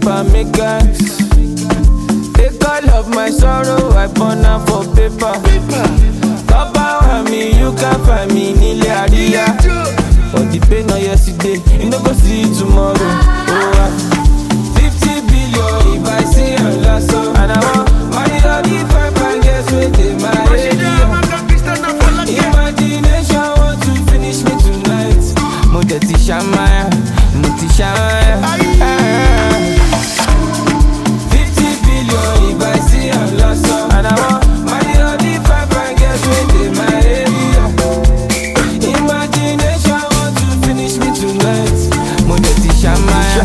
paper makers. Take all of my sorrow, I burn am for paper. Papa me, you can find me Nile Aria. But the pain of yesterday, you no go see tomorrow. Oh, 50 billion if I see a last song. And I want money all the five and guess with my area. Imagination want to finish me tonight. Muteti Shamaya, Muti Shamaya. 50 billion if I see a last song. And I want money all the five and guess with my area. Imagination want to finish me tonight. Muteti Shamaya,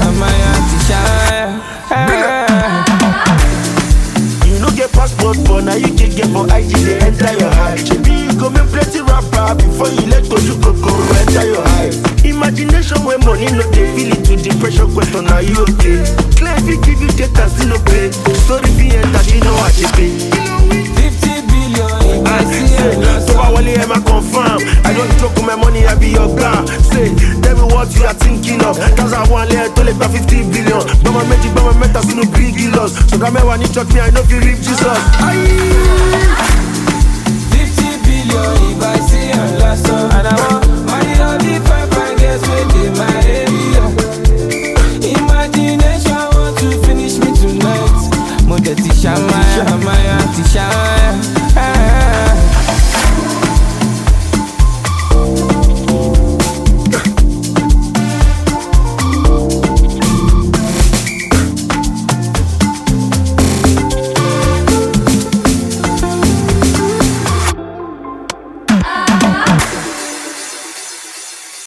Shamaya. You no get passport, but now you can get for IG, they enter your heart. Maybe you go make plenty rapper before you let go, you go enter your heart. Imagination when money no they feel it to depression question, are you okay? Clear if you give you data, still no pay. Story be enter, you know what you pay. 50 billion, I see it. So I only am I confirm. I don't joke with my money, I be your guy. Say, tell me what you are thinking of. That's I want to tell it 50 billion. But my magic, but my mental, no big loss. So come here when you talk me, I know if you reap Jesus. 50 billion if I see a last song. And I want money all the